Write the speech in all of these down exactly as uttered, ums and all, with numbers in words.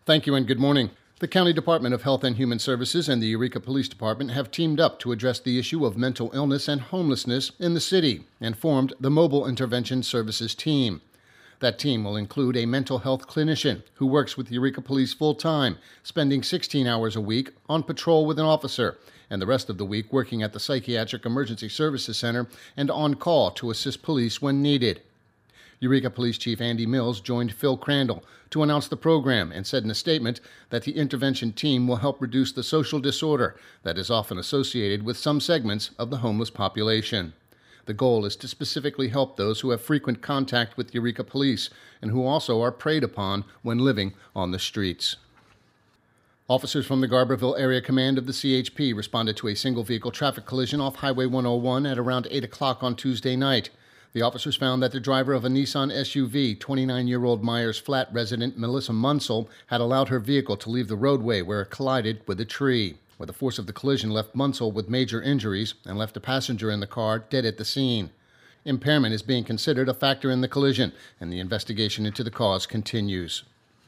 Thank you and good morning. The County Department of Health and Human Services and the Eureka Police Department have teamed up to address the issue of mental illness and homelessness in the city and formed the Mobile Intervention Services Team. That team will include a mental health clinician who works with Eureka Police full-time, spending sixteen hours a week on patrol with an officer, and the rest of the week working at the Psychiatric Emergency Services Center and on call to assist police when needed. Eureka Police Chief Andy Mills joined Phil Crandall to announce the program and said in a statement that the intervention team will help reduce the social disorder that is often associated with some segments of the homeless population. The goal is to specifically help those who have frequent contact with Eureka Police and who also are preyed upon when living on the streets. Officers from the Garberville Area Command of the C H P responded to a single-vehicle traffic collision off Highway one oh one at around eight o'clock on Tuesday night. The officers found that the driver of a Nissan S U V, twenty-nine-year-old Myers Flat resident Melissa Munsell, had allowed her vehicle to leave the roadway where it collided with a tree, where the force of the collision left Munsell with major injuries and left a passenger in the car dead at the scene. Impairment is being considered a factor in the collision, and the investigation into the cause continues.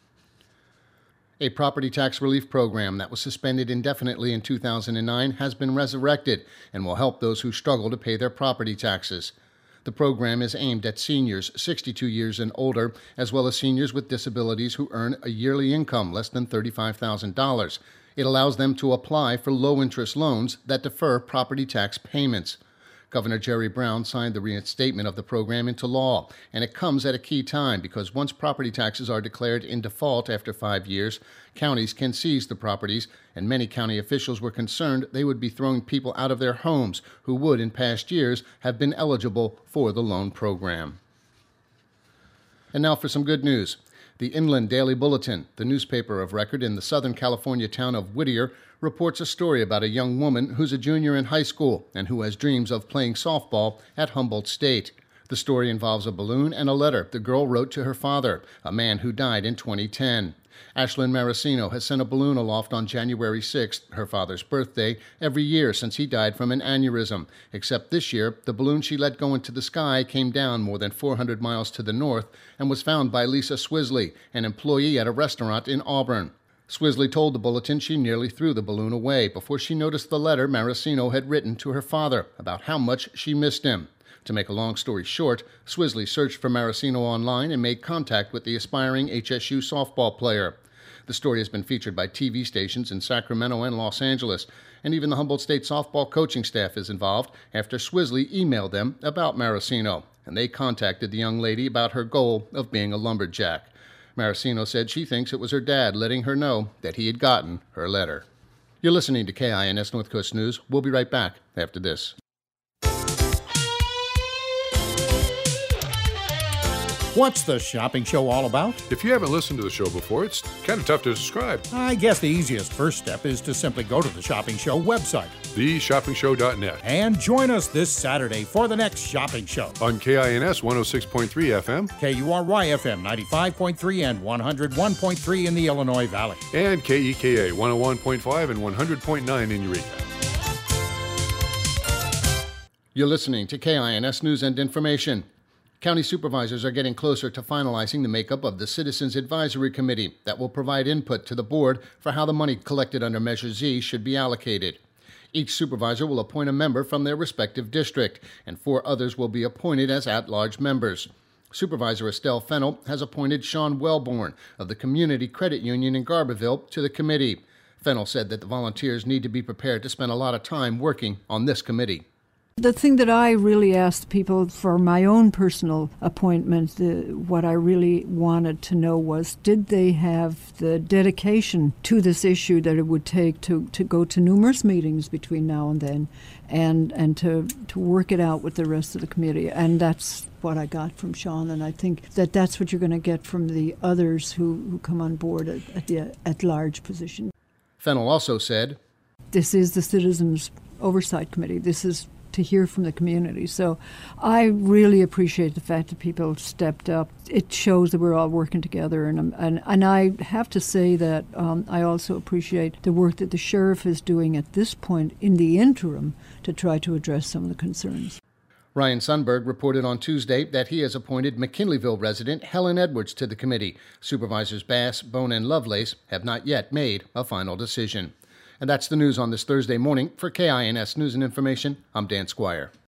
A property tax relief program that was suspended indefinitely in two thousand nine has been resurrected and will help those who struggle to pay their property taxes. The program is aimed at seniors sixty-two years and older, as well as seniors with disabilities who earn a yearly income less than thirty-five thousand dollars. It allows them to apply for low-interest loans that defer property tax payments. Governor Jerry Brown signed the reinstatement of the program into law, and it comes at a key time because once property taxes are declared in default after five years, counties can seize the properties, and many county officials were concerned they would be throwing people out of their homes who would, in past years, have been eligible for the loan program. And now for some good news. The Inland Daily Bulletin, the newspaper of record in the Southern California town of Whittier, reports a story about a young woman who's a junior in high school and who has dreams of playing softball at Humboldt State. The story involves a balloon and a letter the girl wrote to her father, a man who died in twenty ten. Ashlyn Maracino has sent a balloon aloft on January sixth, her father's birthday, every year since he died from an aneurysm, except this year the balloon she let go into the sky came down more than four hundred miles to the north and was found by Lisa Swisley, an employee at a restaurant in Auburn. Swisley told the Bulletin she nearly threw the balloon away before she noticed the letter Maracino had written to her father about how much she missed him. To make a long story short, Swisley searched for Maracino online and made contact with the aspiring H S U softball player. The story has been featured by T V stations in Sacramento and Los Angeles, and even the Humboldt State softball coaching staff is involved after Swisley emailed them about Maracino, and they contacted the young lady about her goal of being a lumberjack. Maracino said she thinks it was her dad letting her know that he had gotten her letter. You're listening to K I N S North Coast News. We'll be right back after this. What's the shopping show all about? If you haven't listened to the show before, it's kind of tough to describe. I guess the easiest first step is to simply go to the Shopping Show website, the shopping show dot net, and join us this Saturday for the next Shopping Show. On K I N S one oh six point three F M, K U R Y F M ninety-five point three and one oh one point three in the Illinois Valley, and K E K A one oh one point five and one hundred point nine in Eureka. You're listening to K I N S News and Information. County supervisors are getting closer to finalizing the makeup of the Citizens Advisory Committee that will provide input to the board for how the money collected under Measure Z should be allocated. Each supervisor will appoint a member from their respective district, and four others will be appointed as at-large members. Supervisor Estelle Fennell has appointed Sean Wellborn of the Community Credit Union in Garberville to the committee. Fennell said that the volunteers need to be prepared to spend a lot of time working on this committee. The thing that I really asked people for my own personal appointment, the, what I really wanted to know was, did they have the dedication to this issue that it would take to, to go to numerous meetings between now and then and, and to, to work it out with the rest of the committee? And that's what I got from Sean, and I think that that's what you're going to get from the others who, who come on board at, at the at-large position. Fennell also said, this is the Citizens Oversight Committee. This is to hear from the community. So I really appreciate the fact that people stepped up. It shows that we're all working together. And and, and I have to say that um, I also appreciate the work that the sheriff is doing at this point in the interim to try to address some of the concerns. Ryan Sundberg reported on Tuesday that he has appointed McKinleyville resident Helen Edwards to the committee. Supervisors Bass, Bone, and Lovelace have not yet made a final decision. And that's the news on this Thursday morning. For K I N S News and Information, I'm Dan Squire.